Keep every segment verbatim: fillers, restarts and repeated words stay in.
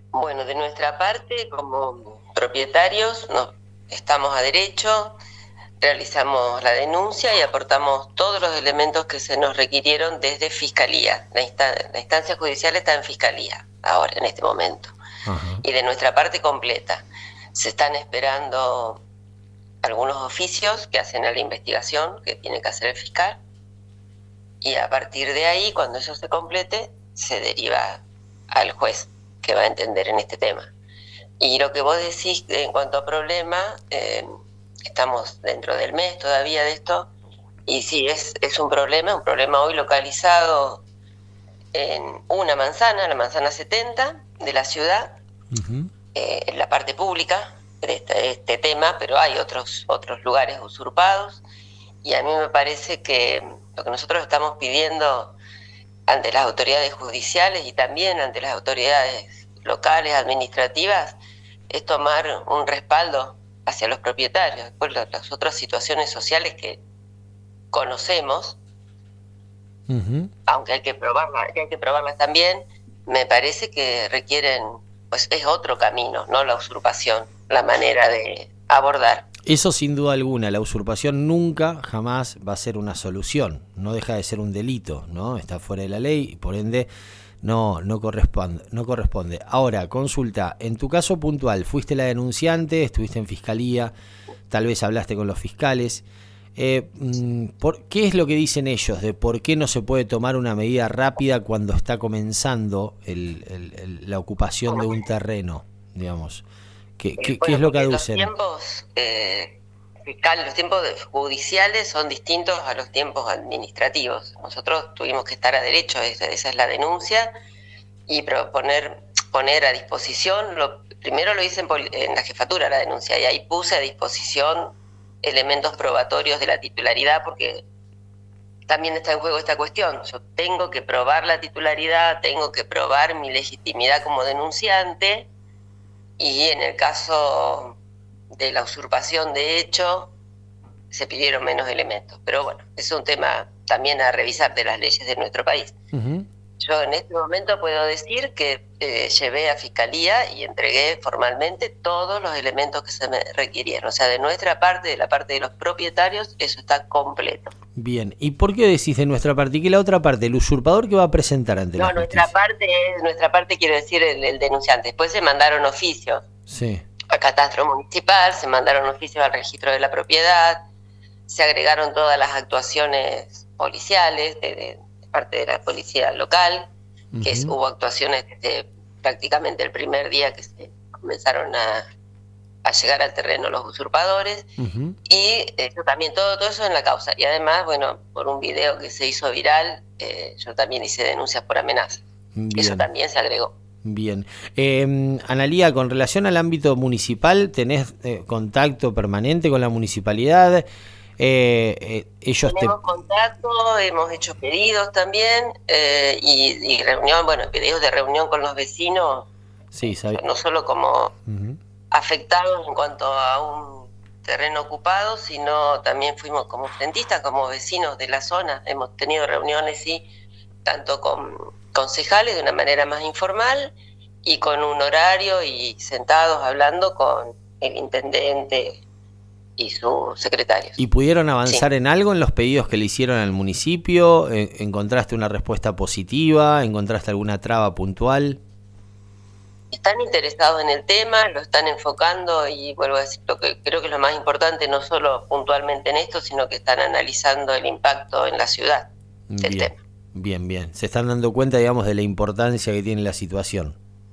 Bueno, de nuestra parte, como propietarios, no, estamos a derecho, realizamos la denuncia y aportamos todos los elementos que se nos requirieron desde Fiscalía. La, instan- la instancia judicial está en Fiscalía, ahora, en este momento. Ajá. Y de nuestra parte completa. Se están esperando algunos oficios que hacen a la investigación, que tiene que hacer el fiscal, y a partir de ahí, cuando eso se complete, se deriva al juez que va a entender en este tema. Y lo que vos decís en cuanto a problema, eh, estamos dentro del mes todavía de esto, y sí, es, es un problema, un problema hoy localizado en una manzana, la manzana setenta de la ciudad, Uh-huh. eh, en la parte pública de este, este tema, pero hay otros, otros lugares usurpados, y a mí me parece que lo que nosotros estamos pidiendo ante las autoridades judiciales y también ante las autoridades locales, administrativas, es tomar un respaldo hacia los propietarios. Después las otras situaciones sociales que conocemos, Uh-huh. aunque hay que probarlas, hay que probarlas también, me parece que requieren, pues es otro camino, no la usurpación, la manera de abordar. Eso sin duda alguna, la usurpación nunca, jamás va a ser una solución, no deja de ser un delito, ¿no? Está fuera de la ley y por ende no, no corresponde, no corresponde. Ahora, consulta, en tu caso puntual, fuiste la denunciante, estuviste en fiscalía, tal vez hablaste con los fiscales. Eh, ¿por, ¿Qué es lo que dicen ellos de por qué no se puede tomar una medida rápida cuando está comenzando el, el, el, la ocupación de un terreno, digamos? ¿Qué, Eh, qué, qué es bueno, lo que porque los aducen? tiempos eh, fiscales, los tiempos judiciales son distintos a los tiempos administrativos. Nosotros tuvimos que estar a derecho, esa, esa es la denuncia, y proponer, poner a disposición, lo, primero lo hice en, en la jefatura la denuncia, y ahí puse a disposición elementos probatorios de la titularidad, porque también está en juego esta cuestión. Yo tengo que probar la titularidad, tengo que probar mi legitimidad como denunciante, y en el caso de la usurpación de hecho se pidieron menos elementos. Pero bueno, es un tema también a revisar de las leyes de nuestro país. Uh-huh. Yo en este momento puedo decir que eh, llevé a Fiscalía y entregué formalmente todos los elementos que se me requirieron. O sea, de nuestra parte, de la parte de los propietarios, eso está completo. Bien, ¿y por qué decís de nuestra parte? ¿Y qué la otra parte? ¿El usurpador que va a presentar ante No, la nuestra justicia? parte es, nuestra parte quiero decir el, el denunciante. Después se mandaron oficios Sí. a Catastro Municipal, se mandaron oficios al registro de la propiedad, se agregaron todas las actuaciones policiales de, de, de parte de la policía local, uh-huh. que es, hubo actuaciones desde prácticamente el primer día que se comenzaron a, a llegar al terreno los usurpadores, uh-huh. y eso también, todo, todo eso en la causa. Y además, bueno, por un video que se hizo viral, eh, yo también hice denuncias por amenaza. Bien. Eso también se agregó. Bien. Eh, Analía, con relación al ámbito municipal, ¿tenés eh, contacto permanente con la municipalidad? Eh, eh, ellos Tenemos te... contacto, hemos hecho pedidos también, eh, y, y reunión, bueno, pedidos de reunión con los vecinos, sí, sabía. No solo como uh-huh. afectados en cuanto a un terreno ocupado, sino también fuimos como frentistas, como vecinos de la zona. Hemos tenido reuniones, sí, tanto con concejales de una manera más informal y con un horario y sentados hablando con el intendente y sus secretarios. ¿Y pudieron avanzar sí. en algo en los pedidos que le hicieron al municipio? ¿Encontraste una respuesta positiva? ¿Encontraste alguna traba puntual? Están interesados en el tema, lo están enfocando y vuelvo a decir, lo que creo que es lo más importante, no solo puntualmente en esto, sino que están analizando el impacto en la ciudad del bien, tema. Bien, bien. Se están dando cuenta, digamos, de la importancia que tiene la situación.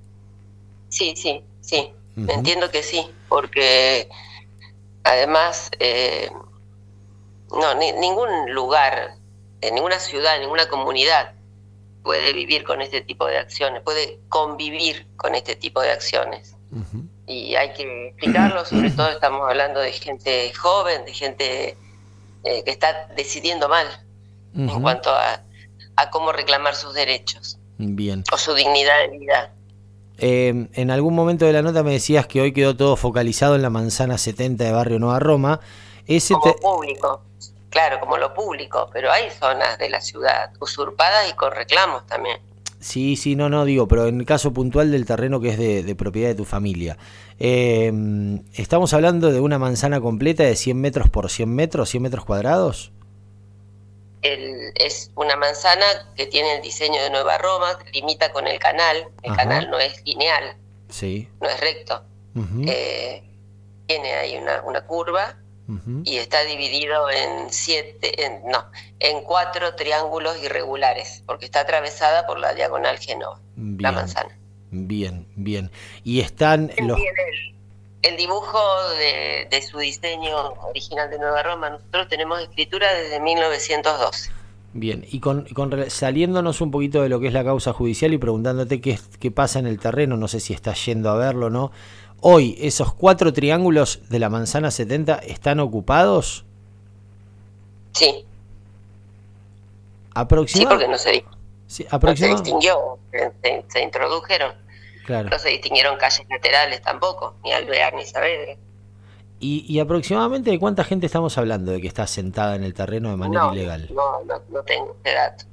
Sí, sí, sí. Uh-huh. Entiendo que sí, porque además, eh, no, ni, ningún lugar, en ninguna ciudad, ninguna comunidad puede vivir con este tipo de acciones, puede convivir con este tipo de acciones. Uh-huh. Y hay que explicarlo, sobre todo estamos hablando de gente joven, de gente eh, que está decidiendo mal uh-huh. en cuanto a, a cómo reclamar sus derechos. Bien. O su dignidad de vida. Eh, en algún momento de la nota me decías que hoy quedó todo focalizado en la manzana setenta de Barrio Nueva Roma. Ese como te... público, claro, como lo público, pero hay zonas de la ciudad usurpadas y con reclamos también. Sí, sí, no, no, digo, pero en el caso puntual del terreno que es de, de propiedad de tu familia, eh, ¿estamos hablando de una manzana completa de cien metros por cien metros, cien metros cuadrados? El, es una manzana que tiene el diseño de Nueva Roma, limita con el canal, el Ajá. canal no es lineal, Sí. no es recto, Uh-huh. eh, tiene ahí una, una curva Uh-huh. y está dividido en siete, en, no, en cuatro triángulos irregulares, porque está atravesada por la diagonal Génova, la Bien, manzana. bien, bien. Y están los... Tiene el, el dibujo de, de su diseño original de Nueva Roma. Nosotros tenemos escritura desde mil novecientos doce. Bien, y con, con saliéndonos un poquito de lo que es la causa judicial y preguntándote qué, qué pasa en el terreno, no sé si estás yendo a verlo o no. Hoy, ¿esos cuatro triángulos de la manzana setenta están ocupados? Sí. Aproxima... Sí, porque no se, sí, no se distinguió, se, se introdujeron. Claro. No se distinguieron calles laterales tampoco, ni Alvear ni Saavedra. ¿Y, ¿Y aproximadamente de cuánta gente estamos hablando de que está sentada en el terreno de manera no, ilegal? No, no, no tengo ese dato.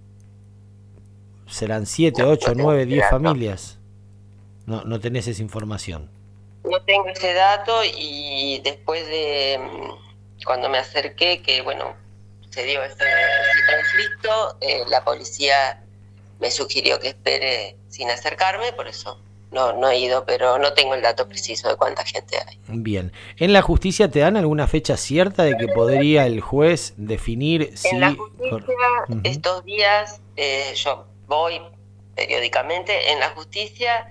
¿Serán siete, no, ocho, no nueve, diez dato. familias? No, no tenés esa información. No tengo ese dato y después de cuando me acerqué, que bueno, se dio ese, ese conflicto, eh, la policía me sugirió que espere sin acercarme, por eso no, no he ido, pero no tengo el dato preciso de cuánta gente hay. Bien. ¿En la justicia te dan alguna fecha cierta de que podría el juez definir si... En la justicia, uh-huh. estos días, eh, yo voy periódicamente, en la justicia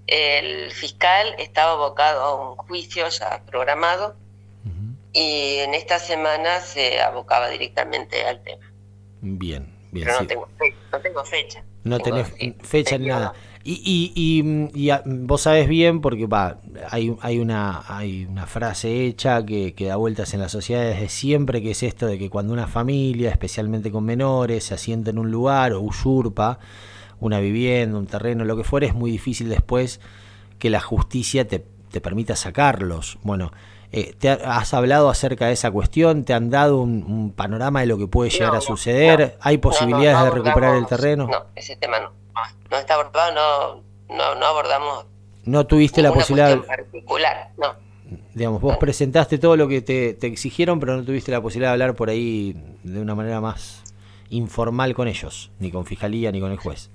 el fiscal estaba abocado a un juicio ya programado uh-huh. y en esta semana se abocaba directamente al tema. Bien, bien. Pero no, sí. tengo, fe, no tengo fecha. No tengo, tenés sí, fecha ni nada. Y, y, y, y a, vos sabés bien, porque va, hay, hay, una, hay una frase hecha que, que da vueltas en la sociedad desde siempre, que es esto de que cuando una familia, especialmente con menores, se asienta en un lugar o usurpa una vivienda, un terreno, lo que fuera, es muy difícil después que la justicia te, te permita sacarlos. Bueno, eh, ¿te has hablado acerca de esa cuestión? ¿Te han dado un, un panorama de lo que puede llegar no, a suceder? No, ¿Hay posibilidades no, no, no de recuperar el terreno? No, ese tema no. No está abordado, no, no, no abordamos. No tuviste la posibilidad de particular, no. Digamos, vos presentaste todo lo que te, te exigieron, pero no tuviste la posibilidad de hablar por ahí de una manera más informal con ellos, ni con fiscalía ni con el juez.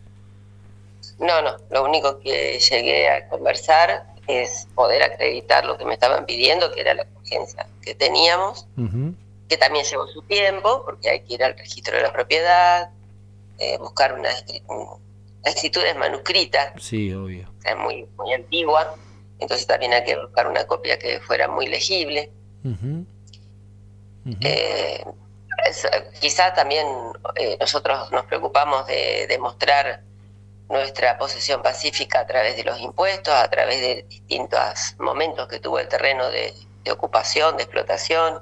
No, no, lo único que llegué a conversar es poder acreditar lo que me estaban pidiendo, que era la urgencia que teníamos, uh-huh. que también llevó su tiempo, porque hay que ir al registro de la propiedad, eh, buscar una, una escritura es manuscrita, sí, obvio. O sea, muy, muy antigua, entonces también hay que buscar una copia que fuera muy legible. Uh-huh. Uh-huh. Eh, es, quizá también eh, nosotros nos preocupamos de demostrar nuestra posesión pacífica a través de los impuestos, a través de distintos momentos que tuvo el terreno de, de ocupación, de explotación,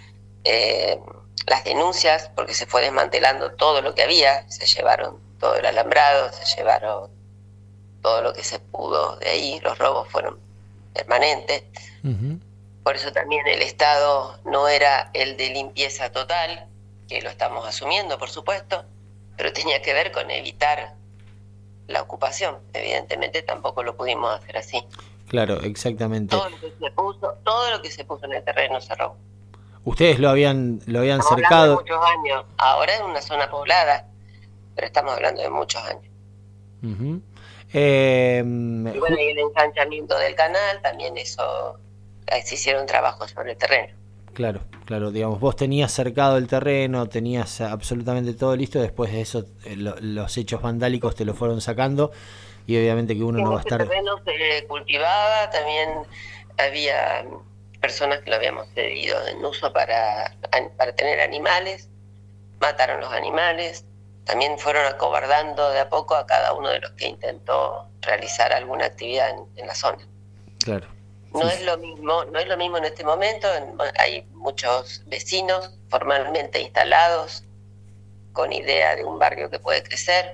eh, las denuncias, porque se fue desmantelando todo lo que había, se llevaron todo el alambrado, se llevaron todo lo que se pudo de ahí, los robos fueron permanentes. Uh-huh. Por eso también el Estado no era el de limpieza total, que lo estamos asumiendo, por supuesto, pero tenía que ver con evitar la ocupación. Evidentemente tampoco lo pudimos hacer así. Claro, exactamente. Todo lo que se puso, todo lo que se puso en el terreno se robó. Ustedes lo habían, lo habían estamos cercado. Hablando de muchos años. Ahora es una zona poblada, pero estamos hablando de muchos años. Uh-huh. Eh, y bueno, y el ensanchamiento del canal, también eso, se hicieron trabajos sobre el terreno. Claro, claro, digamos, vos tenías cercado el terreno, tenías absolutamente todo listo, después de eso lo, los hechos vandálicos te lo fueron sacando y obviamente que uno en no va a estar... El terreno se cultivaba, también había personas que lo habíamos cedido en uso para, para tener animales, mataron los animales, también fueron acobardando de a poco a cada uno de los que intentó realizar alguna actividad en, en la zona. Claro. No sí. es lo mismo, no es lo mismo en este momento, hay muchos vecinos formalmente instalados con idea de un barrio que puede crecer,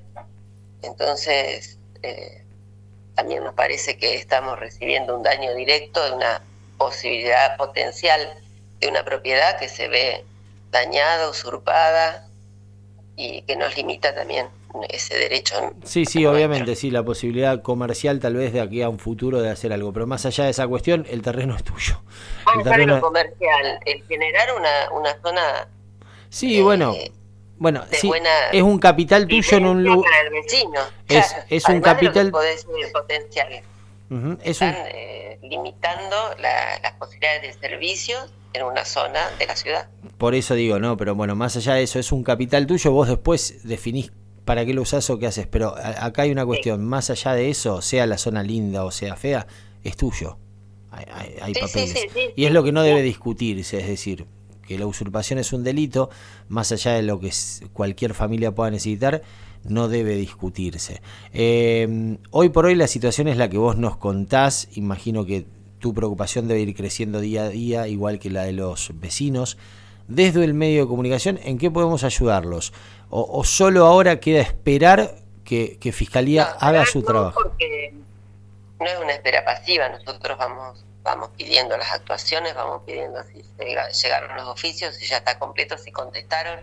entonces eh, también nos parece que estamos recibiendo un daño directo de una posibilidad potencial de una propiedad que se ve dañada, usurpada y que nos limita también ese derecho. Sí, sí, obviamente, sí, la posibilidad comercial tal vez de aquí a un futuro de hacer algo, pero más allá de esa cuestión, el terreno es tuyo. Más El allá de terreno... lo comercial, el generar una, una zona Sí, eh, bueno, bueno, de sí, buena es un capital tuyo en un lugar. para el vecino. Es, Claro, es un además capital. de lo que podés ser potencial. Uh-huh, es Están un... eh, limitando la, las posibilidades de servicios en una zona de la ciudad. Por eso digo, no, pero bueno, más allá de eso, es un capital tuyo, vos después definís para qué lo usás o qué haces, pero a, acá hay una cuestión, sí. Más allá de eso, sea la zona linda o sea fea, es tuyo. Hay, hay, hay sí, papeles. Sí, sí, sí, y es lo que no debe discutirse, es decir, que la usurpación es un delito, más allá de lo que cualquier familia pueda necesitar, no debe discutirse. Eh, hoy por hoy la situación es la que vos nos contás, imagino que tu preocupación debe ir creciendo día a día, igual que la de los vecinos. Desde el medio de comunicación, ¿en qué podemos ayudarlos? ¿O, o solo ahora queda esperar que, que Fiscalía no, haga su no, trabajo? Porque no es una espera pasiva, nosotros vamos vamos pidiendo las actuaciones, vamos pidiendo si llegaron los oficios, si ya está completo, si contestaron.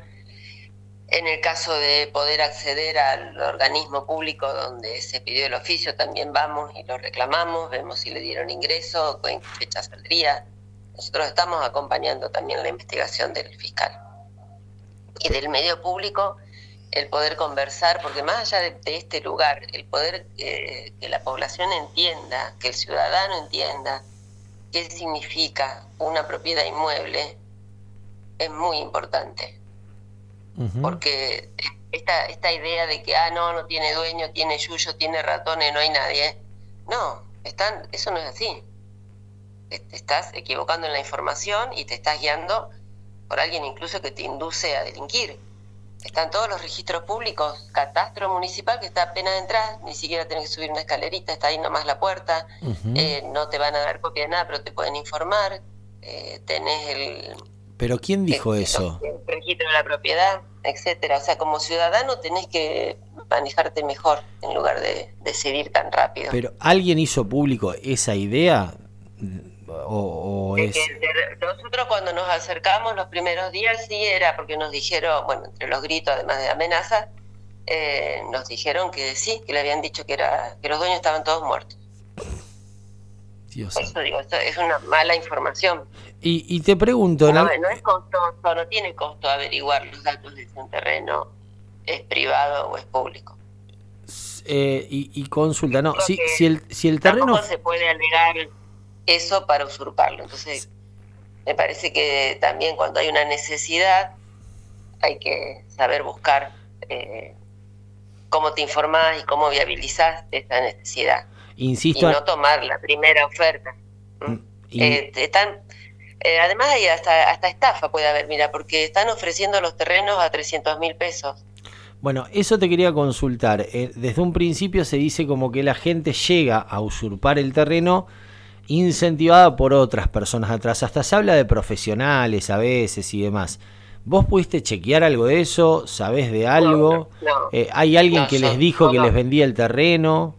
En el caso de poder acceder al organismo público donde se pidió el oficio, también vamos y lo reclamamos, vemos si le dieron ingreso, en qué fecha saldría. Nosotros estamos acompañando también la investigación del fiscal. Y del medio público, el poder conversar, porque más allá de, de este lugar, el poder eh, que la población entienda, que el ciudadano entienda qué significa una propiedad inmueble, es muy importante. Uh-huh. Porque esta, esta idea de que, ah, no, no tiene dueño, tiene yuyo, tiene ratones, no hay nadie, no, están, eso no es así. Te estás equivocando en la información y te estás guiando por alguien incluso que te induce a delinquir. Están todos los registros públicos, catastro municipal que está apenas de entrar, ni siquiera tenés que subir una escalerita, está ahí nomás la puerta, uh-huh. eh, no te van a dar copia de nada, pero te pueden informar, eh, tenés el... ¿Pero quién dijo el, eso? El registro de la propiedad, etcétera. O sea, como ciudadano tenés que manejarte mejor en lugar de decidir tan rápido. ¿Pero alguien hizo público esa idea? O, o es... Nosotros cuando nos acercamos los primeros días sí era porque nos dijeron, bueno, entre los gritos además de amenazas, eh, nos dijeron que sí, que le habían dicho que era que los dueños estaban todos muertos. Dios. Por eso digo, esto es una mala información. Y, y te pregunto... No, no es costoso, no tiene costo averiguar los datos de si un terreno es privado o es público. Eh, y, y consulta, no, si, si, el, si el terreno... Tampoco se puede alegar eso para usurparlo. Entonces, me parece que también cuando hay una necesidad hay que saber buscar eh, cómo te informás y cómo viabilizás esa necesidad. Insisto, y no tomar la primera oferta. Y... Eh, están, eh, además hay hasta, hasta estafa puede haber, mira, porque están ofreciendo los terrenos a trescientos mil pesos. Bueno, eso te quería consultar. Eh, desde un principio se dice como que la gente llega a usurpar el terreno incentivada por otras personas atrás. Hasta se habla de profesionales a veces y demás. ¿Vos pudiste chequear algo de eso? ¿Sabés de algo? No, no, eh, ¿Hay alguien no, que son, les dijo no, que no. les vendía el terreno?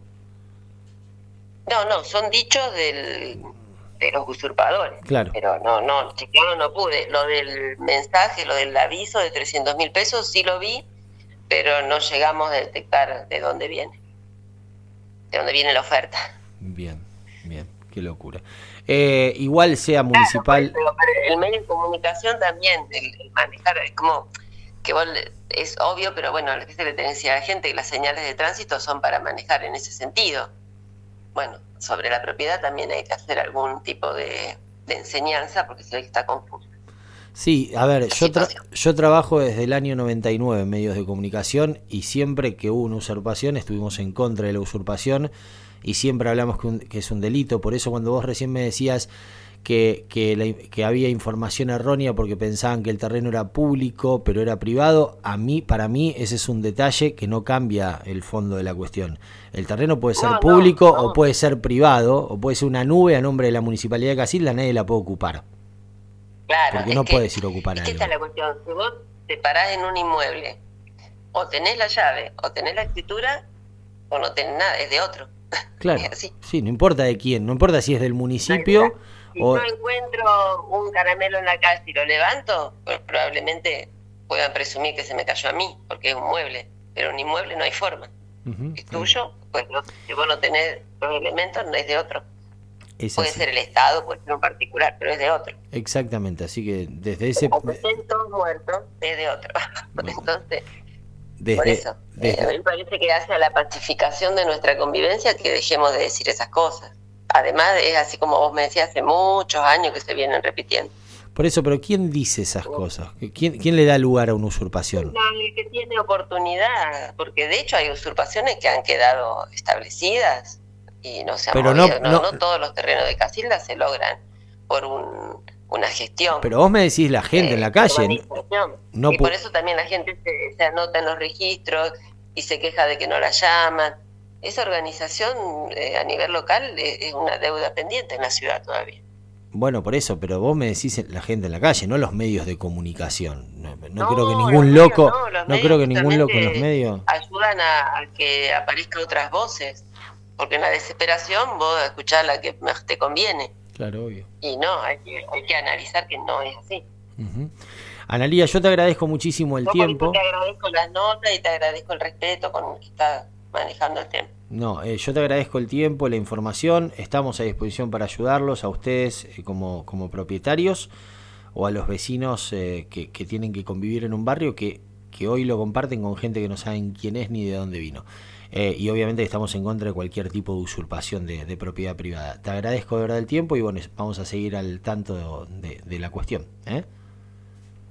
No, no, son dichos del, de los usurpadores. Claro. Pero no, no, chequearlo no pude. Lo del mensaje, lo del aviso de trescientos mil pesos sí lo vi, pero no llegamos a detectar de dónde viene. De dónde viene la oferta. Bien, bien. Qué locura. Eh, igual sea municipal... Claro, pero el medio de comunicación también, el, el manejar, es como que vos, es obvio, pero bueno, a veces le tenés que decir a la gente que las señales de tránsito son para manejar en ese sentido. Bueno, sobre la propiedad también hay que hacer algún tipo de, de enseñanza porque se ve que está confuso. Sí, a ver, yo, tra yo trabajo desde el año noventa y nueve en medios de comunicación y siempre que hubo una usurpación estuvimos en contra de la usurpación y siempre hablamos que, un, que es un delito. Por eso cuando vos recién me decías que, que, la, que había información errónea porque pensaban que el terreno era público pero era privado, a mí, para mí ese es un detalle que no cambia el fondo de la cuestión. El terreno puede ser no, público no, no. o puede ser privado o puede ser una nube a nombre de la Municipalidad de Casilda, nadie la puede ocupar. Claro, porque es no que, puedes ir a ocupar es algo. que esta es la cuestión. Si vos te parás en un inmueble, o tenés la llave, o tenés la escritura, o no tenés nada, es de otro. Claro, es así. Sí, no importa de quién, no importa si es del municipio. Si o... yo encuentro un caramelo en la calle y lo levanto, pues probablemente puedan presumir que se me cayó a mí, porque es un mueble. pero un inmueble no hay forma. Uh-huh. Es tuyo, pues no, si vos no tenés los elementos, no es de otro. Es puede así. ser el Estado, puede ser un particular, pero es de otro. Exactamente, así que desde ese... Aunque estén todos muertos, es de otro. Entonces, desde, por eso, desde... Eh, a mí me parece que hace a la pacificación de nuestra convivencia que dejemos de decir esas cosas. Además, es así como vos me decías, hace muchos años que se vienen repitiendo. Por eso, pero ¿quién dice esas cosas? ¿Quién, quién le da lugar a una usurpación? El que tiene oportunidad, porque de hecho hay usurpaciones que han quedado establecidas y no se han pero movido. No, no, no, no todos los terrenos de Casilda se logran por un, una gestión. Pero vos me decís la gente eh, en la calle. No, y por eso también la gente se, se anota en los registros y se queja de que no la llaman. Esa organización eh, a nivel local es, es una deuda pendiente en la ciudad todavía. Bueno, por eso, pero vos me decís la gente en la calle, no los medios de comunicación. No, no, no creo que ningún loco, medios, no, no creo que ningún loco en los medios ayudan a, a que aparezcan otras voces, porque en la desesperación vos escuchás la que más te conviene. Claro, obvio. Y no, hay que, hay que analizar que no es así. Uh-huh. Analía, yo te agradezco muchísimo el no, tiempo. Te agradezco las notas y te agradezco el respeto con el que estás manejando el tema. No, eh, yo te agradezco el tiempo, la información, estamos a disposición para ayudarlos, a ustedes eh, como, como propietarios o a los vecinos eh, que, que tienen que convivir en un barrio que, que hoy lo comparten con gente que no saben quién es ni de dónde vino. Eh, y obviamente estamos en contra de cualquier tipo de usurpación de, de propiedad privada. Te agradezco de verdad el tiempo y bueno, vamos a seguir al tanto de, de, de la cuestión, ¿eh?